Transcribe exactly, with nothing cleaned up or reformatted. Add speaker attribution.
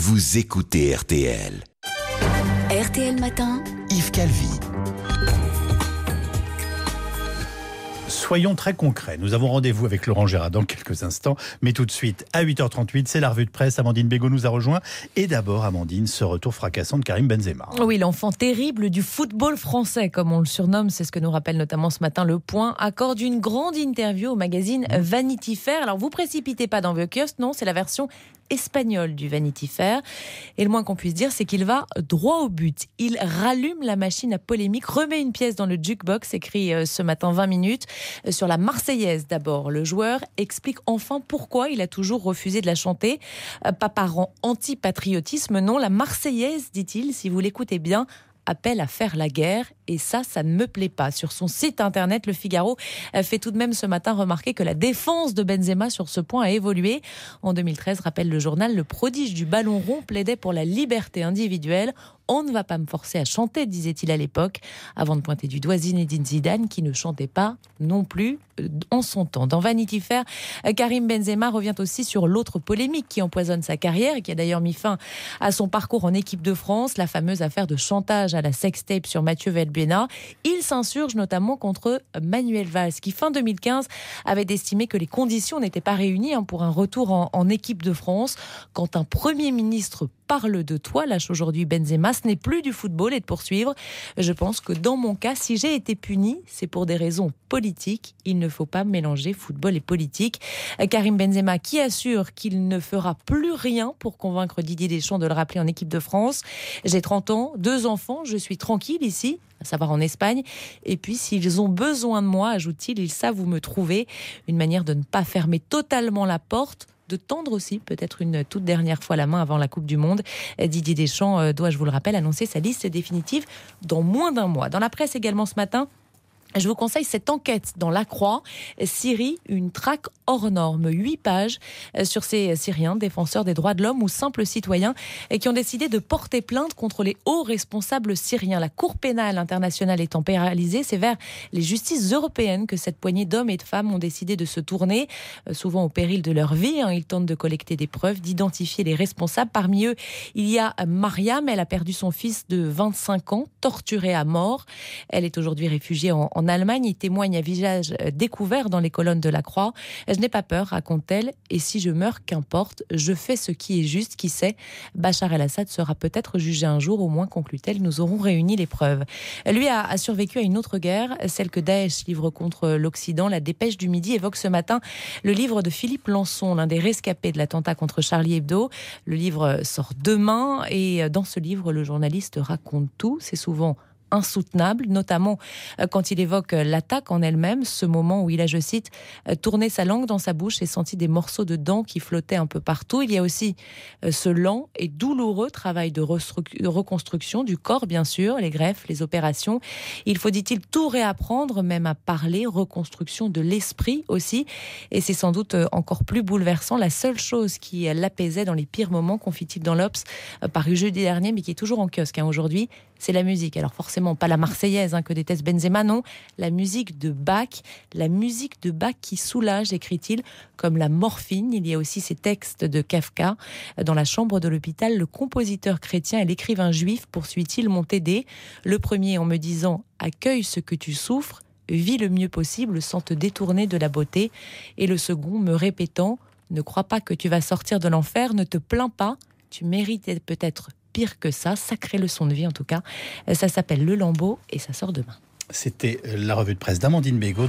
Speaker 1: vous écoutez R T L.
Speaker 2: R T L Matin,
Speaker 1: Yves Calvi.
Speaker 3: Soyons très concrets. Nous avons rendez-vous avec Laurent Gérard dans quelques instants. Mais tout de suite, à huit heures trente-huit, c'est la revue de presse. Amandine Bégaud nous a rejoint. Et d'abord, Amandine, ce retour fracassant de Karim Benzema.
Speaker 4: Oui, l'enfant terrible du football français, comme on le surnomme. C'est ce que nous rappelle notamment ce matin Le Point. Accorde une grande interview au magazine Vanity Fair. Alors, vous précipitez pas dans vos kiosques. Non, c'est la version espagnol du Vanity Fair. Et le moins qu'on puisse dire, c'est qu'il va droit au but. Il rallume la machine à polémique, remet une pièce dans le jukebox, écrit euh, ce matin vingt minutes, euh, sur la Marseillaise d'abord. Le joueur explique enfin pourquoi il a toujours refusé de la chanter. Euh, pas par anti-patriotisme, non. La Marseillaise, dit-il, si vous l'écoutez bien, appelle à faire la guerre, et ça, ça ne me plaît pas. Sur son site internet, Le Figaro fait tout de même ce matin remarquer que la défense de Benzema sur ce point a évolué. En deux mille treize, rappelle le journal, le prodige du ballon rond plaidait pour la liberté individuelle. On ne va pas me forcer à chanter, disait-il à l'époque, avant de pointer du doigt Zinedine Zidane, qui ne chantait pas non plus en son temps. Dans Vanity Fair, Karim Benzema revient aussi sur l'autre polémique qui empoisonne sa carrière et qui a d'ailleurs mis fin à son parcours en équipe de France, la fameuse affaire de chantage à la sextape sur Mathieu Valbuena. Il s'insurge notamment contre Manuel Valls, qui fin deux mille quinze avait estimé que les conditions n'étaient pas réunies pour un retour en, en équipe de France. Quand un Premier ministre parle de toi, lâche aujourd'hui Benzema, ce n'est plus du football, et de poursuivre. Je pense que dans mon cas, si j'ai été puni, c'est pour des raisons politiques. Il ne faut pas mélanger football et politique. Karim Benzema qui assure qu'il ne fera plus rien pour convaincre Didier Deschamps de le rappeler en équipe de France. J'ai trente ans, deux enfants, je suis tranquille ici, à savoir en Espagne. Et puis, s'ils ont besoin de moi, ajoute-t-il, ils savent où me trouver. Une manière de ne pas fermer totalement la porte, de tendre aussi peut-être une toute dernière fois la main avant la Coupe du Monde. Didier Deschamps doit, je vous le rappelle, annoncer sa liste définitive dans moins d'un mois. Dans la presse également ce matin, je vous conseille cette enquête dans La Croix. Syrie, une traque hors norme. Huit pages sur ces Syriens, défenseurs des droits de l'homme ou simples citoyens, qui ont décidé de porter plainte contre les hauts responsables syriens. La Cour pénale internationale étant paralysée, c'est vers les justices européennes que cette poignée d'hommes et de femmes ont décidé de se tourner, souvent au péril de leur vie. Ils tentent de collecter des preuves, d'identifier les responsables. Parmi eux, il y a Mariam. Elle a perdu son fils de vingt-cinq ans, torturé à mort. Elle est aujourd'hui réfugiée en En Allemagne. Il témoigne à visage découvert dans les colonnes de La Croix. Je n'ai pas peur, raconte-t-elle, et si je meurs, qu'importe, je fais ce qui est juste, qui sait. Bachar el-Assad sera peut-être jugé un jour, au moins, conclut-elle, nous aurons réuni les preuves. Lui a, a survécu à une autre guerre, celle que Daesh livre contre l'Occident. La Dépêche du Midi évoque ce matin le livre de Philippe Lançon, l'un des rescapés de l'attentat contre Charlie Hebdo. Le livre sort demain, et dans ce livre, le journaliste raconte tout. C'est souvent insoutenable, notamment quand il évoque l'attaque en elle-même, ce moment où il a, je cite, tourné sa langue dans sa bouche et senti des morceaux de dents qui flottaient un peu partout. Il y a aussi ce lent et douloureux travail de reconstruction du corps, bien sûr, les greffes, les opérations. Il faut, dit-il, tout réapprendre, même à parler, reconstruction de l'esprit aussi. Et c'est sans doute encore plus bouleversant. La seule chose qui l'apaisait dans les pires moments, confie-t-il dans l'Obs, paru jeudi dernier, mais qui est toujours en kiosque hein, aujourd'hui, c'est la musique. Alors forcément, pas la Marseillaise hein, que déteste Benzema, non. La musique de Bach, la musique de Bach qui soulage, écrit-il, comme la morphine. Il y a aussi ces textes de Kafka. Dans la chambre de l'hôpital, le compositeur chrétien et l'écrivain juif, poursuit-il, m'ont aidé. Le premier en me disant « Accueille ce que tu souffres, vis le mieux possible sans te détourner de la beauté ». Et le second me répétant « Ne crois pas que tu vas sortir de l'enfer, ne te plains pas, tu méritais peut-être pire que ça, sacrée leçon de vie en tout cas. Ça s'appelle Le Lambeau et ça sort demain.
Speaker 3: C'était la revue de presse d'Amandine Bégaud.